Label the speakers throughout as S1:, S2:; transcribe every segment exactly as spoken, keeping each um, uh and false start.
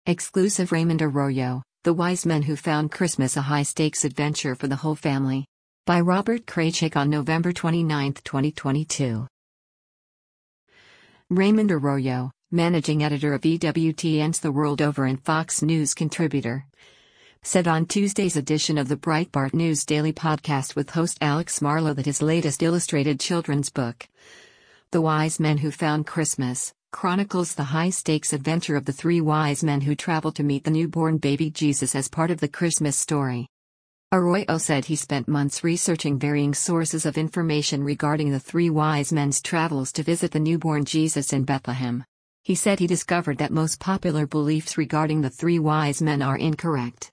S1: Exclusive Raymond Arroyo, The Wise Men Who Found Christmas, a high-stakes adventure for the whole family. By Robert Kraychik on November twenty-ninth, twenty twenty-two. Raymond Arroyo, managing editor of E W T N's The World Over and Fox News contributor, said on Tuesday's edition of the Breitbart News Daily podcast with host Alex Marlow that his latest illustrated children's book, The Wise Men Who Found Christmas, chronicles the high-stakes adventure of the three wise men who traveled to meet the newborn baby Jesus as part of the Christmas story. Arroyo said he spent months researching varying sources of information regarding the three wise men's travels to visit the newborn Jesus in Bethlehem. He said he discovered that most popular beliefs regarding the three wise men are incorrect.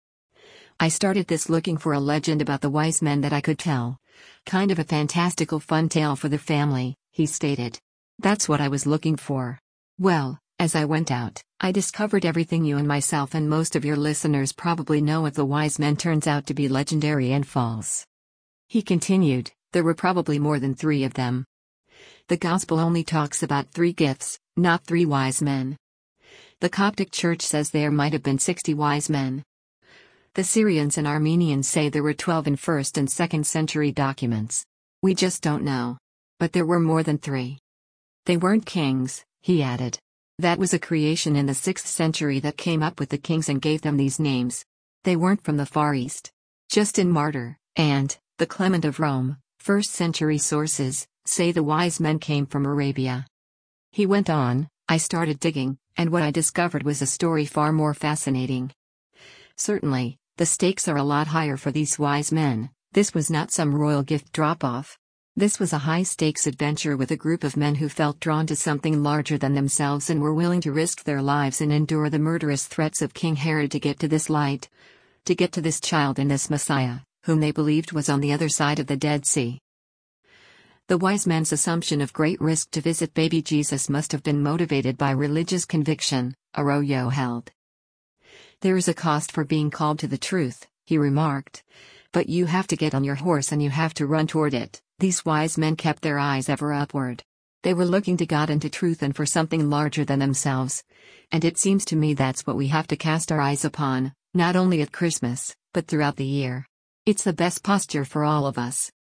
S1: I started this looking for a legend about the wise men that I could tell. Kind of a fantastical fun tale for the family, he stated. That's what I was looking for. Well, as I went out, I discovered everything you and myself and most of your listeners probably know of the wise men turns out to be legendary and false. He continued, there were probably more than three of them. The Gospel only talks about three gifts, not three wise men. The Coptic Church says there might have been sixty wise men. The Syrians and Armenians say there were twelve in first and second century documents. We just don't know. But there were more than three. They weren't kings, he added. That was a creation in the sixth century that came up with the kings and gave them these names. They weren't from the Far East. Justin Martyr, and the Clement of Rome, first century sources, say the wise men came from Arabia. He went on, I started digging, and what I discovered was a story far more fascinating. Certainly, the stakes are a lot higher for these wise men. This was not some royal gift drop-off. This was a high-stakes adventure with a group of men who felt drawn to something larger than themselves and were willing to risk their lives and endure the murderous threats of King Herod to get to this light, to get to this child and this Messiah, whom they believed was on the other side of the Dead Sea. The wise men's assumption of great risk to visit baby Jesus must have been motivated by religious conviction, Arroyo held. There is a cost for being called to the truth, he remarked. But you have to get on your horse and you have to run toward it. These wise men kept their eyes ever upward. They were looking to God and to truth and for something larger than themselves. And it seems to me that's what we have to cast our eyes upon, not only at Christmas, but throughout the year. It's the best posture for all of us.